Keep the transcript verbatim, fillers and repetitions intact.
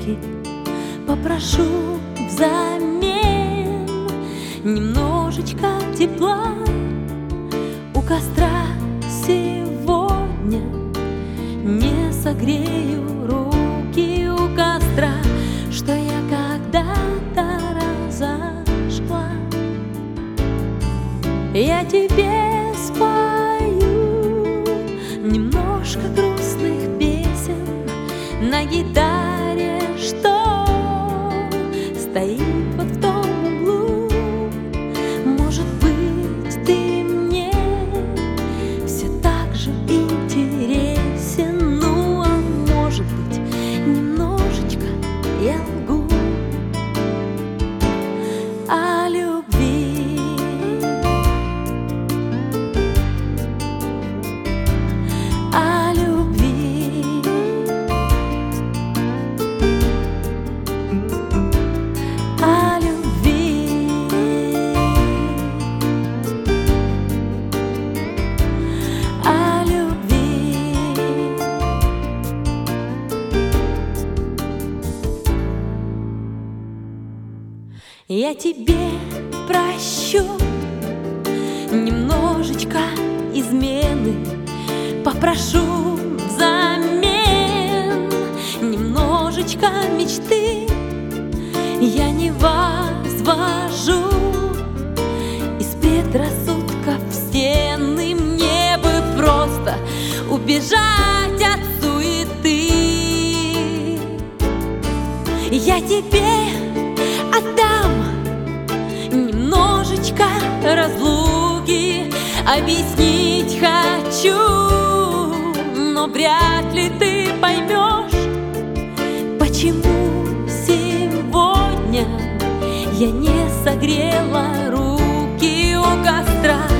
мире попрошу взамен немножечко тепла у костра сегодня. Не согрею руки у костра, что я когда-то разожгла. Я тебе спою немножко грустных песен на гитаре, что стоит вот в том углу. Может быть, ты мне все так же интересен, ну а может быть, немножечко я лгу о любви. О любви. О любви. О любви. Я тебе прощу немножечко измены, попрошу взамен немножечко мечты. Я не возвожу из предрассудков стены, мне бы просто убежать от суеты. Я тебе отдам немножечко разлуки, объяснить хочу, но вряд ли ты поймешь, почему сегодня я не согрела руки у костра.